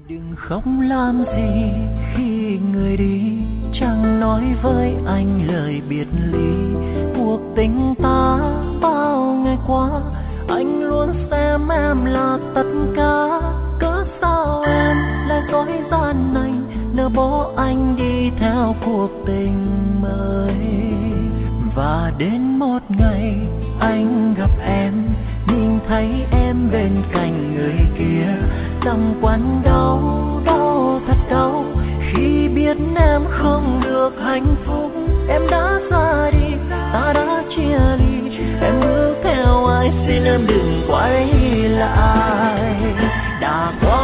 Đừng khóc làm gì khi người đi, chẳng nói với anh lời biệt ly. Cuộc tình ta bao ngày qua, anh luôn xem em là tất cả. Cớ sao em lại dối gian anh, nỡ bỏ anh đi theo cuộc tình mới. Và đến một ngày anh gặp em, nhìn thấy em bên cạnh người kia. Lòng quặn đau, đau thật đau, khi biết em không được hạnh phúc. Em đã ra đi, ta đã chia ly, em bước theo ai, xin em đừng quay lại. Đã qua